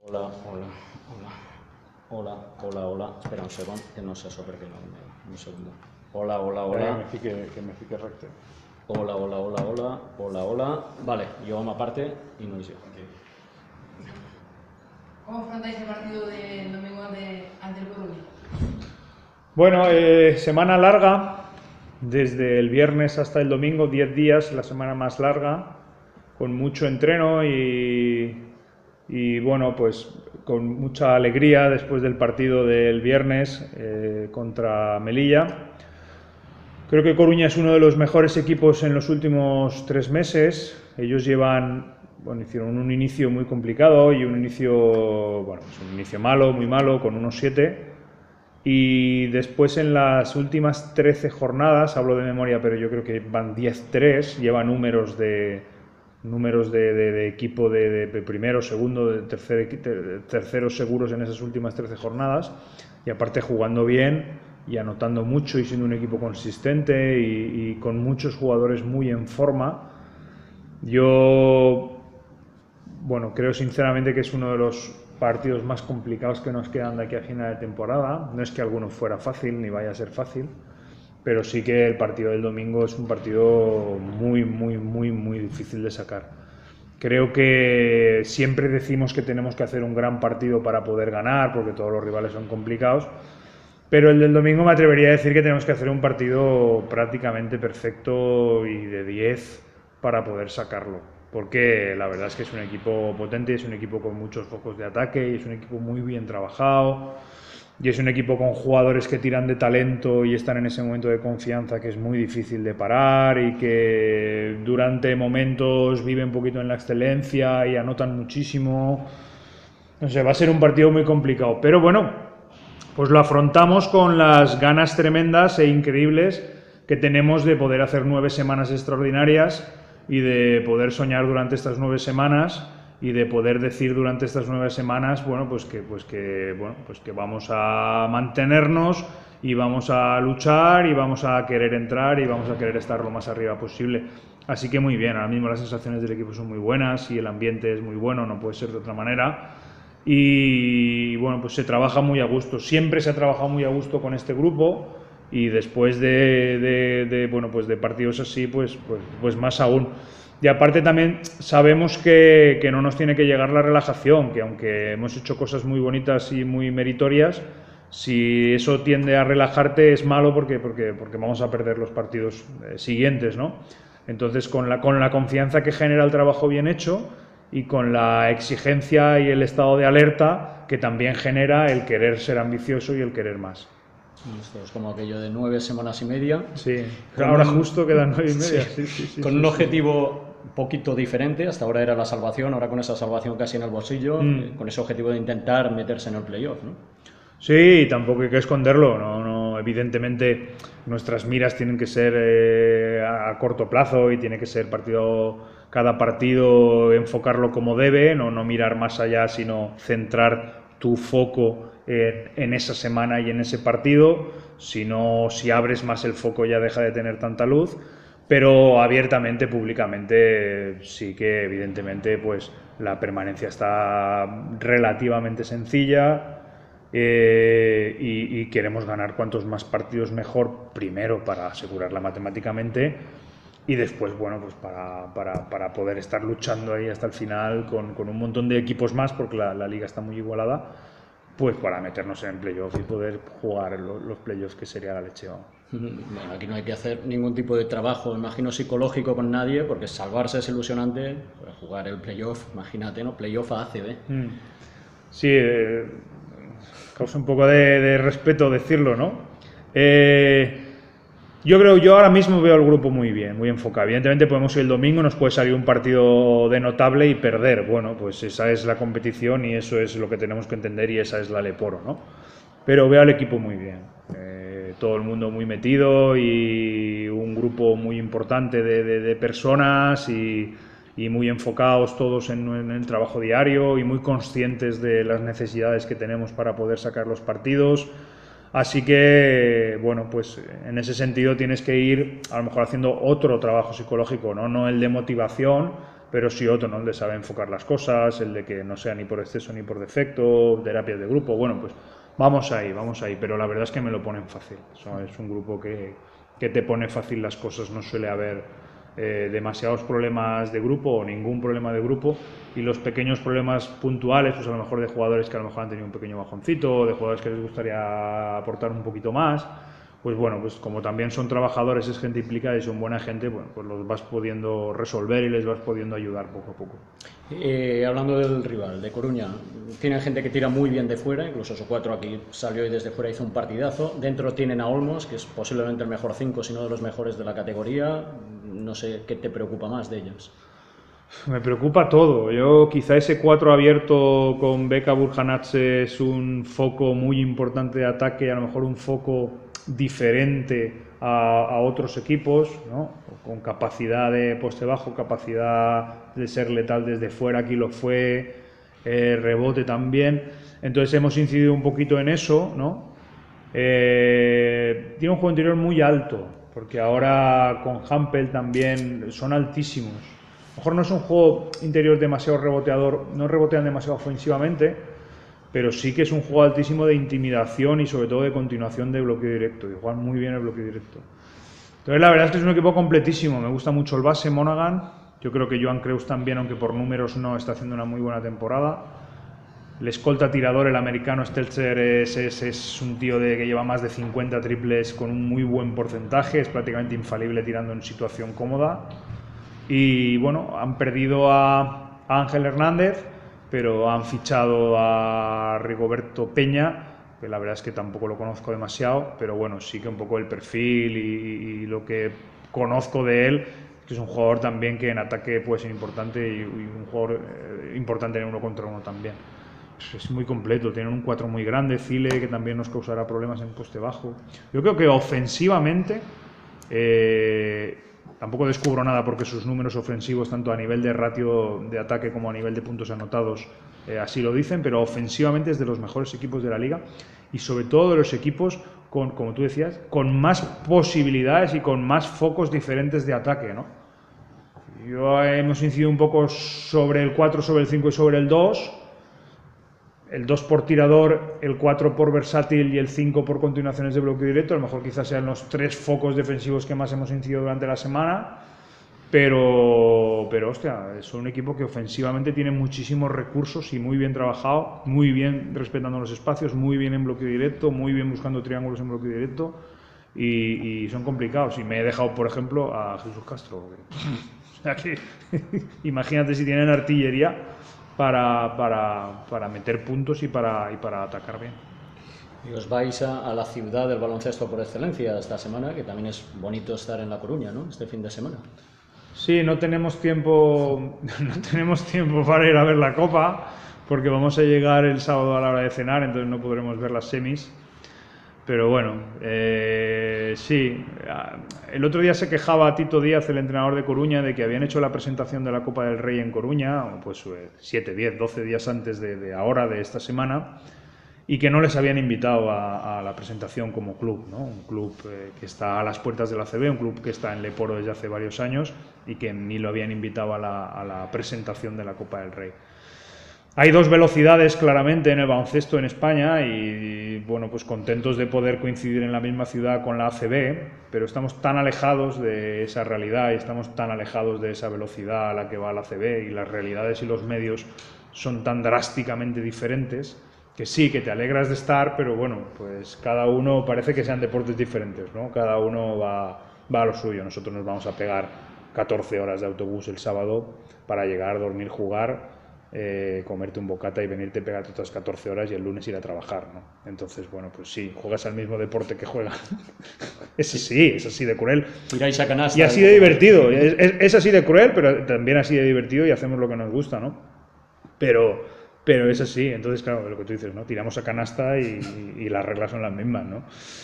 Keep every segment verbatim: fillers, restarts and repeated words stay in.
Hola, hola, hola, hola, hola, hola. Espera un segundo, que no sé sobre qué no. Un segundo. Hola, hola, Espera hola. que me fique, que me fique recte. Hola, hola, hola, hola, hola, hola. Vale, yo me aparte y no hice. ¿Cómo afrontáis el partido del domingo ante, ante el Coruña? Bueno, eh, semana larga, desde el viernes hasta el domingo, diez días, la semana más larga, con mucho entreno y, y bueno, pues con mucha alegría después del partido del viernes eh, contra Melilla. Creo que Coruña es uno de los mejores equipos en los últimos tres meses. Ellos llevan, bueno, hicieron un inicio muy complicado y un inicio, bueno, pues un inicio malo, muy malo, con unos siete. Y después en las últimas trece jornadas, hablo de memoria, pero yo creo que van diez tres, lleva números de números de, de, de equipo de, de, primero, segundo, de tercer, ter, terceros seguros en esas últimas trece jornadas, y aparte jugando bien y anotando mucho y siendo un equipo consistente y, y con muchos jugadores muy en forma. Yo, bueno, creo sinceramente que es uno de los partidos más complicados que nos quedan de aquí a final de temporada. No es que alguno fuera fácil ni vaya a ser fácil, pero sí que el partido del domingo es un partido muy, muy, muy, muy difícil de sacar. Creo que siempre decimos que tenemos que hacer un gran partido para poder ganar, porque todos los rivales son complicados, pero el del domingo me atrevería a decir que tenemos que hacer un partido prácticamente perfecto y de diez para poder sacarlo. Porque la verdad es que es un equipo potente, es un equipo con muchos focos de ataque y es un equipo muy bien trabajado. Y es un equipo con jugadores que tiran de talento y están en ese momento de confianza que es muy difícil de parar y que durante momentos viven un poquito en la excelencia y anotan muchísimo. No sé, va a ser un partido muy complicado. Pero bueno, pues lo afrontamos con las ganas tremendas e increíbles que tenemos de poder hacer nueve semanas extraordinarias y de poder soñar durante estas nueve semanas y de poder decir durante estas nueve semanas, bueno, pues que, pues que, bueno, pues que vamos a mantenernos y vamos a luchar y vamos a querer entrar y vamos a querer estar lo más arriba posible. Así que muy bien, ahora mismo las sensaciones del equipo son muy buenas y el ambiente es muy bueno, no puede ser de otra manera. Y bueno, pues se trabaja muy a gusto. Siempre se ha trabajado muy a gusto con este grupo y después de, de, de bueno, pues de partidos así, pues, pues, pues más aún. Y aparte también sabemos que, que no nos tiene que llegar la relajación, que aunque hemos hecho cosas muy bonitas y muy meritorias, si eso tiende a relajarte es malo porque, porque, porque vamos a perder los partidos eh, siguientes, ¿no? Entonces, con la, con la confianza que genera el trabajo bien hecho y con la exigencia y el estado de alerta que también genera el querer ser ambicioso y el querer más. Esto es como aquello de nueve semanas y media. Sí, Con ahora un, justo quedan nueve y media. sí, Sí, sí, sí, con sí, un sí. objetivo un poquito diferente. Hasta ahora era la salvación, ahora con esa salvación casi en el bolsillo, eh, Mm. con ese objetivo de intentar meterse en el playoff, ¿no? Sí, tampoco hay que esconderlo. No, no, evidentemente nuestras miras tienen que ser eh, a corto plazo y tiene que ser partido, cada partido enfocarlo como debe, no, no mirar más allá, sino centrar tu foco en, en esa semana y en ese partido. Si no, si abres más el foco ya deja de tener tanta luz. Pero abiertamente, públicamente, sí que evidentemente pues la permanencia está relativamente sencilla. Eh, y, y, queremos ganar cuantos más partidos mejor, primero para asegurarla matemáticamente y después, bueno, pues para, para, para poder estar luchando ahí hasta el final con, con un montón de equipos más, porque la, la, liga está muy igualada, pues para meternos en playoff y poder jugar los, los playoffs, que sería la leche. Bueno, aquí no hay que hacer ningún tipo de trabajo, imagino, psicológico con nadie, porque salvarse es ilusionante, pues jugar el playoff, imagínate, ¿no? Playoff a A C B. Mm. Sí, eh, causa un poco de, de respeto decirlo, ¿no? Eh, yo creo, yo ahora mismo veo al grupo muy bien, muy enfocado. Evidentemente podemos ir el domingo, nos puede salir un partido de notable y perder. Bueno, pues esa es la competición y eso es lo que tenemos que entender y esa es la Leporo, ¿no? Pero veo al equipo muy bien. Eh, todo el mundo muy metido y un grupo muy importante de, de, de personas y, y muy enfocados todos en, en el trabajo diario y muy conscientes de las necesidades que tenemos para poder sacar los partidos. Así que, bueno, pues en ese sentido tienes que ir a lo mejor haciendo otro trabajo psicológico, ¿no? No el de motivación, pero sí otro, ¿no? El de saber enfocar las cosas, el de que no sea ni por exceso ni por defecto, terapias de grupo, bueno, pues vamos ahí, vamos ahí, pero la verdad es que me lo ponen fácil. O sea, es un grupo que, que te pone fácil las cosas, no suele haber eh, demasiados problemas de grupo o ningún problema de grupo, y los pequeños problemas puntuales, pues a lo mejor de jugadores que a lo mejor han tenido un pequeño bajoncito, o de jugadores que les gustaría aportar un poquito más, pues bueno, pues como también son trabajadores, es gente implicada y son buena gente, bueno, pues los vas pudiendo resolver y les vas pudiendo ayudar poco a poco. Eh, hablando del rival, de Coruña, tienen gente que tira muy bien de fuera, incluso su cuatro aquí salió y desde fuera hizo un partidazo. Dentro tienen a Olmos, que es posiblemente el mejor cinco, si no de los mejores de la categoría. No sé qué te preocupa más de ellos. Me preocupa todo. Yo quizá ese cuatro abierto con Beka Burjanatze es un foco muy importante de ataque, a lo mejor un foco diferente a, a otros equipos, ¿no? Con capacidad de poste bajo, capacidad de ser letal desde fuera, aquí lo fue, eh, rebote también. Entonces hemos incidido un poquito en eso, ¿no? Eh, tiene un juego interior muy alto, porque ahora con Hampel también son altísimos. A lo mejor no es un juego interior demasiado reboteador, no rebotean demasiado ofensivamente, pero sí que es un juego altísimo de intimidación y sobre todo de continuación de bloqueo directo, y juegan muy bien el bloqueo directo. Entonces la verdad es que es un equipo completísimo, me gusta mucho el base Monaghan, yo creo que Joan Creus también, aunque por números no, está haciendo una muy buena temporada. El escolta tirador, el americano Stelzer, es, es, es un tío de, que lleva más de cincuenta triples con un muy buen porcentaje, es prácticamente infalible tirando en situación cómoda. Y bueno, han perdido a, a Ángel Hernández, pero han fichado a Rigoberto Peña, que la verdad es que tampoco lo conozco demasiado, pero bueno, sí que un poco el perfil y, y lo que conozco de él, que es un jugador también que en ataque puede ser importante y, y un jugador eh, importante en uno contra uno también. Es muy completo, tienen un cuatro muy grande, Zile, que también nos causará problemas en poste bajo. Yo creo que ofensivamente eh, tampoco descubro nada, porque sus números ofensivos, tanto a nivel de ratio de ataque como a nivel de puntos anotados, eh, así lo dicen, pero ofensivamente es de los mejores equipos de la liga y sobre todo de los equipos con, como tú decías, con más posibilidades y con más focos diferentes de ataque, ¿no? Yo hemos incidido un poco sobre el cuatro, sobre el cinco y sobre el dos. El dos por tirador, el cuatro por versátil y el cinco por continuaciones de bloqueo directo. A lo mejor quizás sean los tres focos defensivos que más hemos incidido durante la semana. Pero, pero hostia, es un equipo que ofensivamente tiene muchísimos recursos y muy bien trabajado, muy bien respetando los espacios, muy bien en bloqueo directo, muy bien buscando triángulos en bloqueo directo. Y, y son complicados. Y me he dejado, por ejemplo, a Jesús Castro. O sea que imagínate si tienen artillería Para, para, para meter puntos y para, y para atacar bien. Y os vais a, a la ciudad del baloncesto por excelencia esta semana, que también es bonito estar en La Coruña, ¿no? Este fin de semana. Sí, no tenemos tiempo, no tenemos tiempo para ir a ver la Copa, porque vamos a llegar el sábado a la hora de cenar, entonces no podremos ver las semis. Pero bueno, eh, sí. El otro día se quejaba Tito Díaz, el entrenador de Coruña, de que habían hecho la presentación de la Copa del Rey en Coruña, pues siete, diez, doce días antes de, de ahora, de esta semana, y que no les habían invitado a, a la presentación como club, ¿no? Un club eh, que está a las puertas de la A C B, un club que está en Leporo desde hace varios años y que ni lo habían invitado a la, a la presentación de la Copa del Rey. Hay dos velocidades claramente en el baloncesto en España y, bueno, pues contentos de poder coincidir en la misma ciudad con la A C B, pero estamos tan alejados de esa realidad y estamos tan alejados de esa velocidad a la que va la A C B, y las realidades y los medios son tan drásticamente diferentes que sí, que te alegras de estar, pero bueno, pues cada uno, parece que sean deportes diferentes, ¿no? Cada uno va, va a lo suyo. Nosotros nos vamos a pegar catorce horas de autobús el sábado para llegar, dormir, jugar, Eh, comerte un bocata y venirte a pegarte otras catorce horas y el lunes ir a trabajar, ¿no? Entonces, bueno, pues sí, juegas al mismo deporte que juegan. Es así, es así de cruel. Tiráis a canasta. Y así de divertido. Es, es, es así de cruel, pero también así de divertido, y hacemos lo que nos gusta, ¿no? Pero, pero es así. Entonces, claro, lo que tú dices, ¿no? Tiramos a canasta y, y, y las reglas son las mismas, ¿no?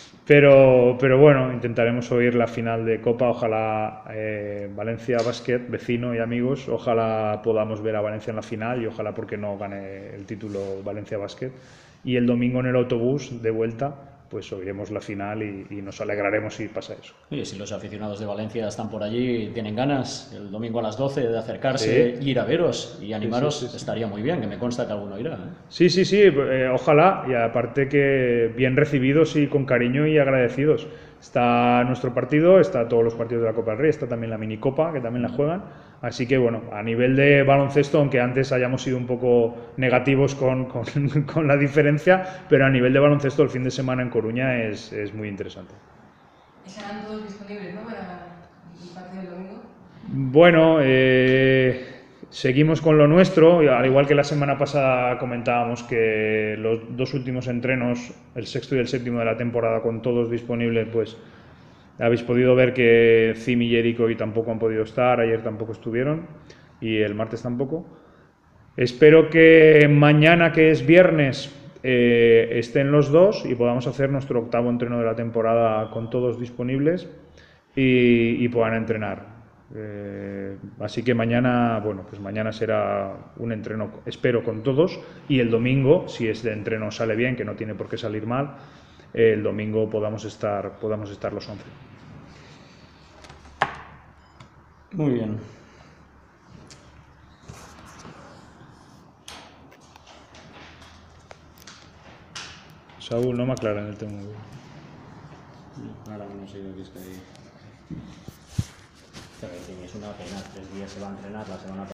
Pero, pero bueno, intentaremos oír la final de Copa. Ojalá eh, Valencia Basket, vecino y amigos, ojalá podamos ver a Valencia en la final y ojalá, porque no, gane el título Valencia Basket. Y el domingo en el autobús de vuelta, pues oiremos la final y, y nos alegraremos si pasa eso. Y si los aficionados de Valencia están por allí y tienen ganas el domingo a las doce de acercarse Sí. y ir a veros y animaros, Sí, sí, sí, sí. estaría muy bien, que me consta que alguno irá, ¿eh? Sí, sí, sí, eh, ojalá, y aparte que bien recibidos y con cariño y agradecidos. Está nuestro partido, está todos los partidos de la Copa del Rey, está también la minicopa, que también la juegan, así que bueno, a nivel de baloncesto, aunque antes hayamos sido un poco negativos con, con, con la diferencia, pero a nivel de baloncesto el fin de semana en Coruña es, es muy interesante. Estarán todos disponibles, ¿no? Para el partido del domingo. Bueno, eh, seguimos con lo nuestro, al igual que la semana pasada comentábamos que los dos últimos entrenos, el sexto y el séptimo de la temporada, con todos disponibles, pues habéis podido ver que Cim y Jericho hoy tampoco han podido estar, ayer tampoco estuvieron y el martes tampoco. Espero que mañana, que es viernes, eh, estén los dos y podamos hacer nuestro octavo entreno de la temporada con todos disponibles y, y puedan entrenar. Eh, así que mañana, bueno, pues mañana será un entreno, espero, con todos, y el domingo, si este entreno sale bien, que no tiene por qué salir mal, eh, el domingo podamos estar, podamos estar los once. Muy bien. Saúl, no me aclaran el tema. Ahora no sé qué es que hay. Es una pena, tres días se va a entrenar, la semana